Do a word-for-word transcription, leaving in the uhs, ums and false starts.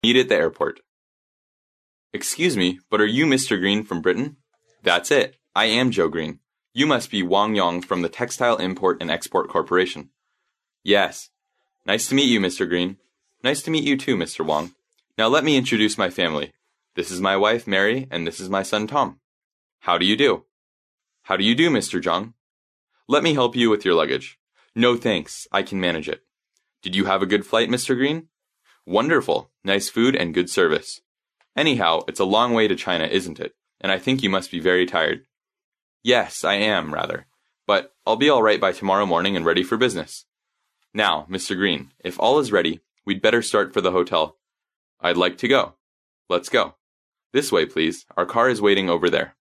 Meet at the airport. Excuse me, but are you Mister Green from Britain? That's it. I am Joe Green. You must be Wang Yong from the Textile Import and Export Corporation. Yes. Nice to meet you, Mister Green. Nice to meet you too, Mister Wang. Now let me introduce my family. This is my wife, Mary, and this is my son, Tom. How do you do? How do you do, Mister Zhang? Let me help you with your luggage. No thanks, I can manage it. Did you have a good flight, Mister Green? Wonderful. Nice food and good service. Anyhow, it's a long way to China, isn't it? And I think you must be very tired. Yes, I am, rather. But I'll be all right by tomorrow morning and ready for business. Now, Mister Green, if all is ready, we'd better start for the hotel. I'd like to go. Let's go. This way, please. Our car is waiting over there.